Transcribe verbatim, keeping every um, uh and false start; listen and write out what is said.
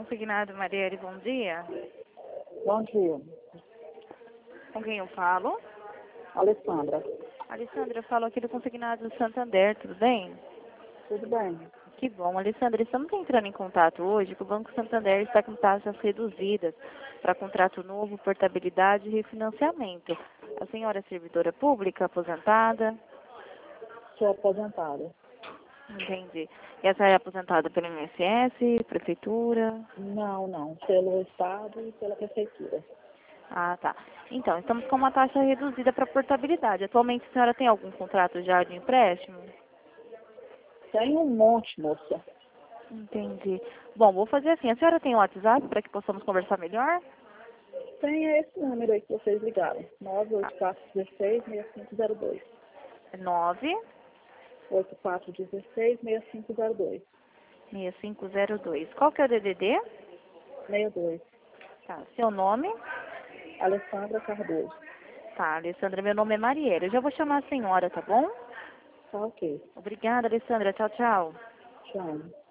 Consignado Marielle, bom dia. Bom dia, Com quem eu falo? Alessandra. Alessandra, eu falo aqui do Consignado Santander, tudo bem? Tudo bem? Que bom. Alessandra, estamos entrando em contato hoje que o Banco Santander está com taxas reduzidas para contrato novo, portabilidade e refinanciamento. A senhora é servidora pública, aposentada? Sou aposentada. Entendi. E essa é aposentada pelo I N S S, prefeitura? Não, não. Pelo Estado e pela Prefeitura. Ah, tá. Então, estamos com uma taxa reduzida para portabilidade. Atualmente, a senhora tem algum contrato já de empréstimo? Tem um monte, moça. Entendi. Bom, vou fazer assim. A senhora tem o WhatsApp para que possamos conversar melhor? Tem esse número aí que vocês ligaram. nove oito quatro um seis, seis cinco zero dois. nove oito quatro um seis, seis cinco zero dois. seis cinco zero dois. Qual que é o D D D? sessenta e dois. Tá. Seu nome? Alessandra Cardoso. Tá, Alessandra, meu nome é Mariela. Eu já vou chamar a senhora, tá bom? Tá ok. Obrigada, Alessandra. Tchau, tchau. Chama.